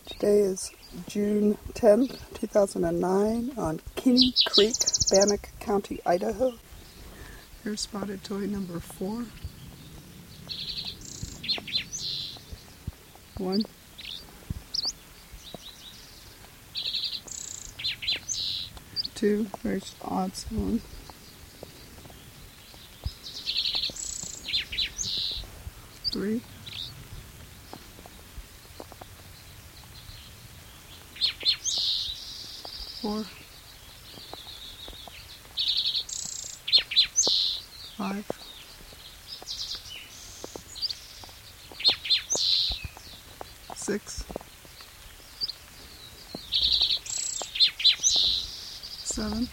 Today is June 10th, 2009 on Kinney Creek, Bannock County, Idaho. Here's spotted toy number 4. 1, 2, very odd sound. 3, 4, 5, 6, 7,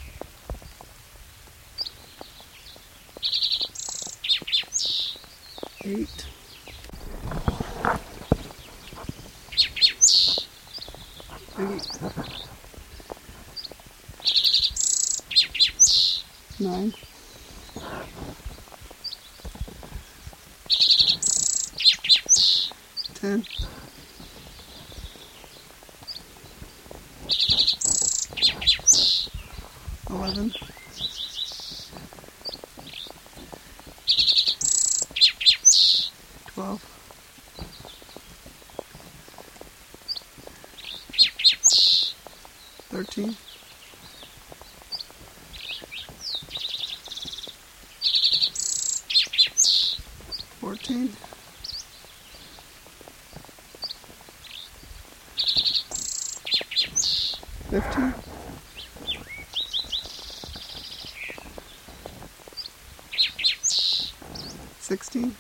8, 9, 10, 11, 12, 13, 14, 15, 16,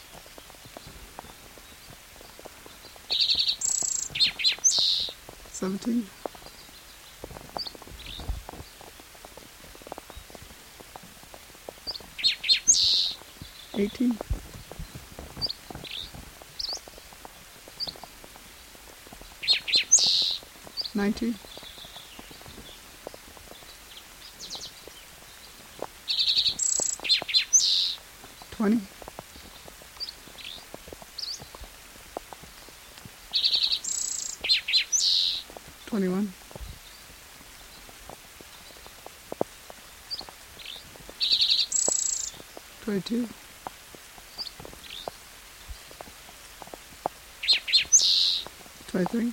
17, 18, 19, 20, 21, 22, 23,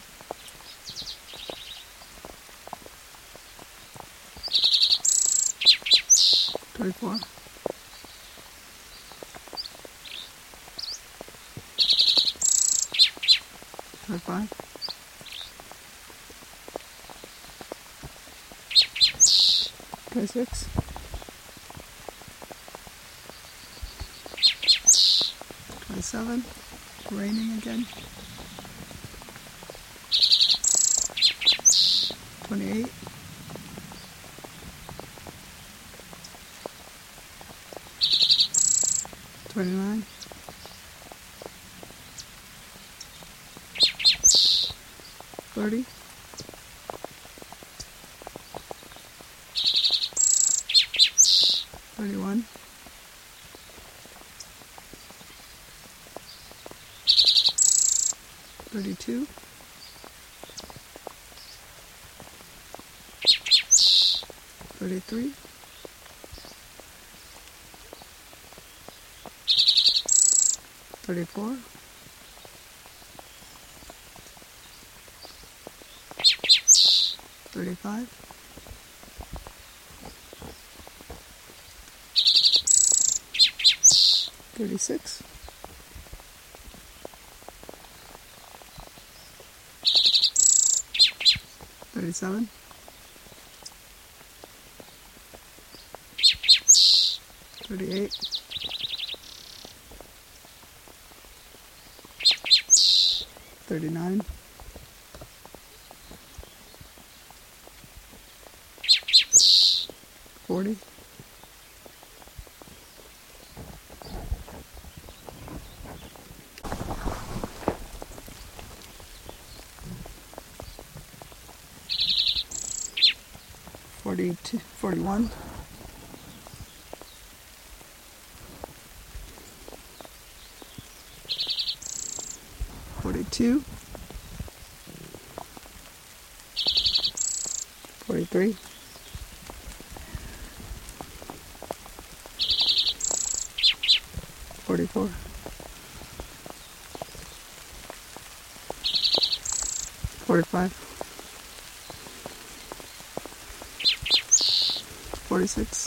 24, 25, 26, 27, raining again, 28, 29, 30, 31, 32, 33, 34, 35, 36, 37, 38, 39, 40, 42, 41, 42, 43, 44, 45, 46,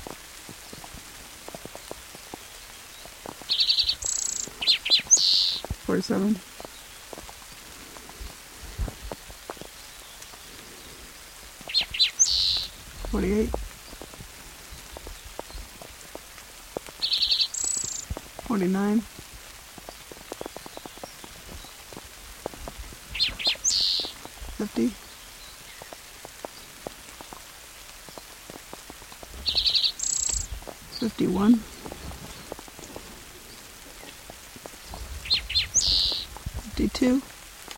47, 48, 49, 50, 51, 52,